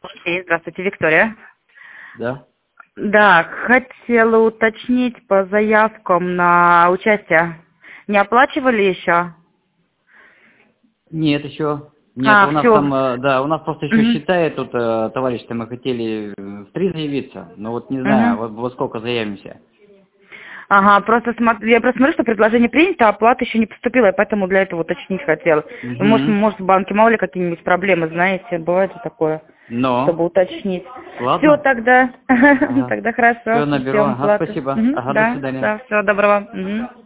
Окей, здравствуйте, Виктория. Да? Да, хотела уточнить по заявкам на участие. Не оплачивали еще? Нет, еще. Нет, у нас Все. там, да, у нас просто еще считает тут товарищ, мы хотели в 3 заявиться, но вот не знаю, во сколько заявимся. Ага, просто я просто смотрю, что предложение принято, а оплата еще не поступила, я поэтому для этого уточнить хотела. Может, в банке, мало ли какие-нибудь проблемы, знаете, бывает же такое, Но, чтобы уточнить. Все ладно. тогда, Ага. тогда хорошо, Все, наберу. ждем Ага, оплаты. спасибо. Ага, до Да, свидания. да, всего доброго.